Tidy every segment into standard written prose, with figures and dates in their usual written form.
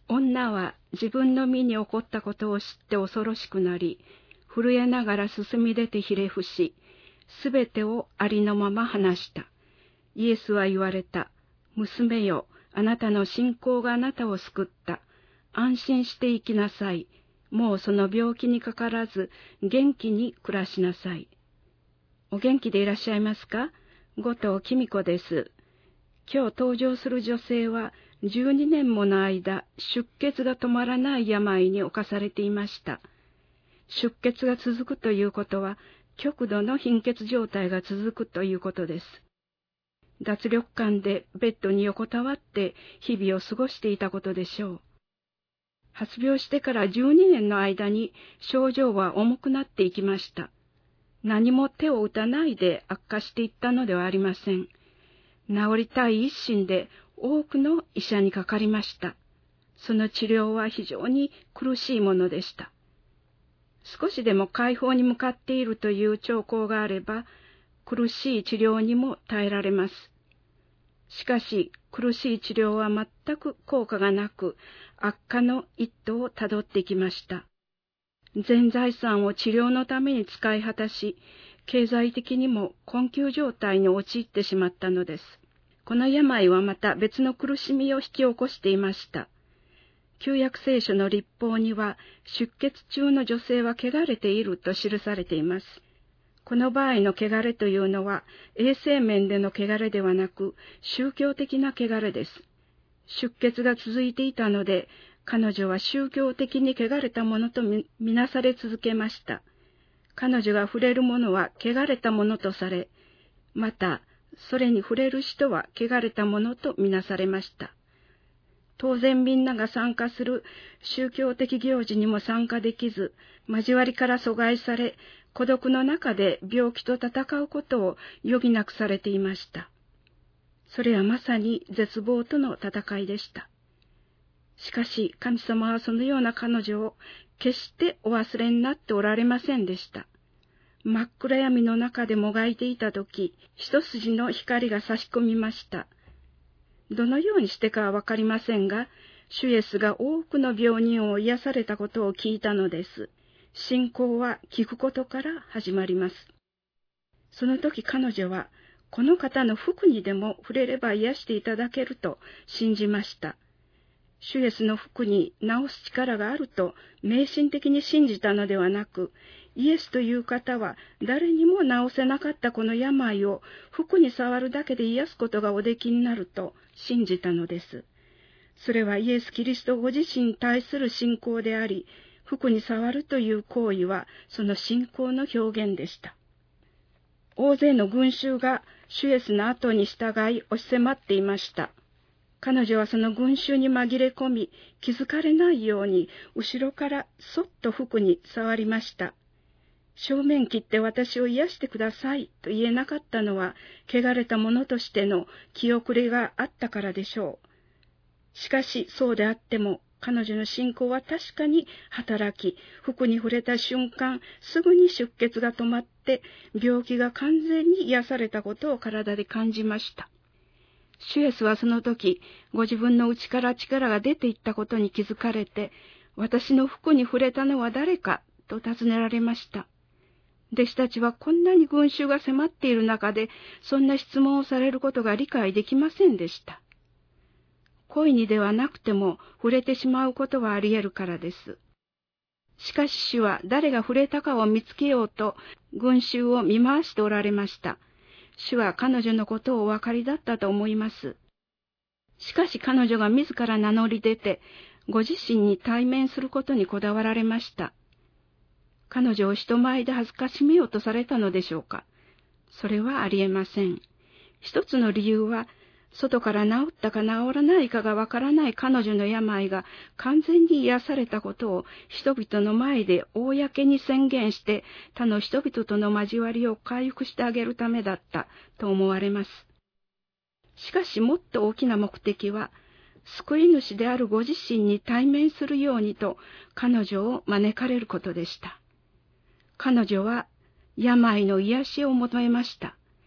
女は自分の身に起こったことを知って恐ろしくなり、震えながら進み出てひれ伏し、すべてをありのまま話した。イエスは言われた。娘よ、あなたの信仰があなたを救った。安心して生きなさい。もうその病気にかからず、元気に暮らしなさい。お元気でいらっしゃいますか？後藤紀美子です。今日登場する女性は、12年もの間、出血が止まらない病に侵されていました。出血が続くということは、極度の貧血状態が続くということです。脱力感でベッドに横たわって日々を過ごしていたことでしょう。発病してから12年の間に症状は重くなっていきました。何も手を打たないで悪化していったのではありません。治りたい一心で多くの医者にかかりました。その治療は非常に苦しいものでした。少しでも解放に向かっているという兆候があれば、苦しい治療にも耐えられます。しかし、苦しい治療は全く効果がなく、悪化の一途をたどっていきました。全財産を治療のために使い果たし、経済的にも困窮状態に陥ってしまったのです。この病はまた別の苦しみを引き起こしていました。旧約聖書の律法には、出血中の女性は汚れていると記されています。この場合の汚れというのは、衛生面での汚れではなく、宗教的な汚れです。出血が続いていたので、彼女は宗教的に汚れたものとみなされ続けました。彼女が触れるものは汚れたものとされ、また、それに触れる人は汚れたものとみなされました。当然みんなが参加する宗教的行事にも参加できず、交わりから阻害され、孤独の中で病気と戦うことを余儀なくされていました。それはまさに絶望との戦いでした。しかし神様はそのような彼女を決してお忘れになっておられませんでした。真っ暗闇の中でもがいていたとき、一筋の光が差し込みました。どのようにしてかはわかりませんが、主イエスが多くの病人を癒されたことを聞いたのです。信仰は聞くことから始まります。その時彼女は、この方の服にでも触れれば癒していただけると信じました。主イエスの服に治す力があると迷信的に信じたのではなく、イエスという方は誰にも治せなかったこの病を服に触るだけで癒すことがおできになると信じたのです。それはイエス・キリストご自身に対する信仰であり、服に触るという行為はその信仰の表現でした。大勢の群衆が主イエスの後に従い押し迫っていました。彼女はその群衆に紛れ込み、気づかれないように後ろからそっと服に触りました。正面切って私を癒してくださいと言えなかったのは、汚れた者としての気遅れがあったからでしょう。しかしそうであっても、彼女の信仰は確かに働き、服に触れた瞬間、すぐに出血が止まって、病気が完全に癒されたことを体で感じました。主イエスはその時、ご自分の内から力が出ていったことに気づかれて、私の服に触れたのは誰かと尋ねられました。弟子たちはこんなに群衆が迫っている中で、そんな質問をされることが理解できませんでした。故意にではなくても触れてしまうことはあり得るからです。しかし主は誰が触れたかを見つけようと群衆を見回しておられました。主は彼女のことをお分かりだったと思います。しかし彼女が自ら名乗り出て、ご自身に対面することにこだわられました。彼女を人前で恥ずかしめようとされたのでしょうか。それはありえません。一つの理由は、外から治ったか治らないかがわからない彼女の病が完全に癒されたことを人々の前で公に宣言して他の人々との交わりを回復してあげるためだったと思われます。しかしもっと大きな目的は、救い主であるご自身に対面するようにと彼女を招かれることでした。彼女は病の癒しを求めました。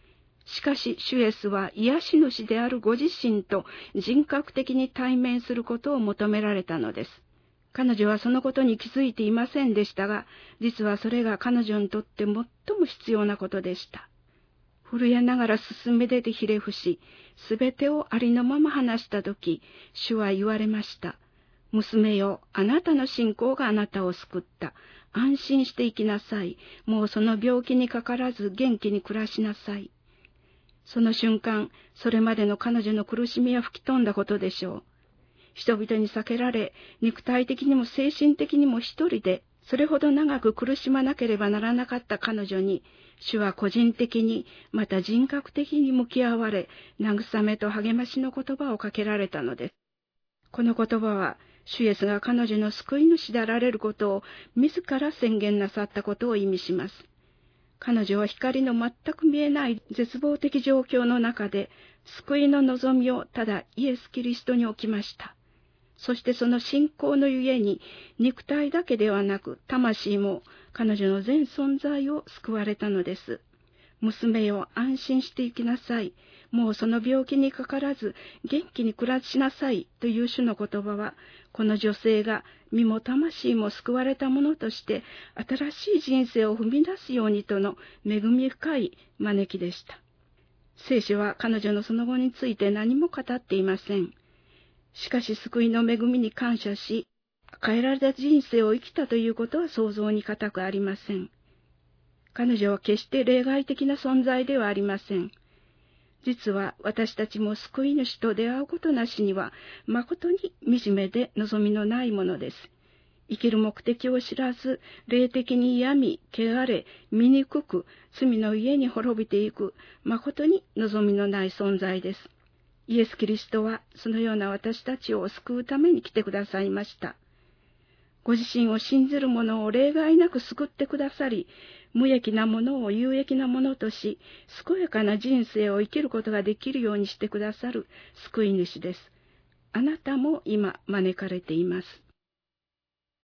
しかし、主イエスは癒し主であるご自身と人格的に対面することを求められたのです。彼女はそのことに気づいていませんでしたが、実はそれが彼女にとって最も必要なことでした。震えながら進み出てひれ伏し、すべてをありのまま話したとき、主は言われました。娘よ、あなたの信仰があなたを救った。安心して生きなさい。もうその病気にかからず元気に暮らしなさい。その瞬間、それまでの彼女の苦しみは吹き飛んだことでしょう。人々に避けられ、肉体的にも精神的にも一人で、それほど長く苦しまなければならなかった彼女に、主は個人的に、また人格的に向き合われ、慰めと励ましの言葉をかけられたのです。この言葉は、主イエスが彼女の救い主であられることを自ら宣言なさったことを意味します。彼女は光の全く見えない絶望的状況の中で、救いの望みをただイエス・キリストに置きました。そしてその信仰のゆえに、肉体だけではなく、魂も彼女の全存在を救われたのです。娘よ、安心して生きなさい。もうその病気にかからず、元気に暮らしなさいという主の言葉は、この女性が身も魂も救われたものとして、新しい人生を踏み出すようにとの恵み深い招きでした。聖書は彼女のその後について何も語っていません。しかし救いの恵みに感謝し、変えられた人生を生きたということは想像に難くありません。彼女は決して例外的な存在ではありません。実は私たちも救い主と出会うことなしには、誠に惨めで望みのないものです。生きる目的を知らず、霊的に病み、汚れ、醜く、罪の家に滅びていく、誠に望みのない存在です。イエス・キリストは、そのような私たちを救うために来てくださいました。ご自身を信じる者を例外なく救ってくださり、無益なものを有益なものとし、健やかな人生を生きることができるようにしてくださる救い主です。あなたも今招かれています。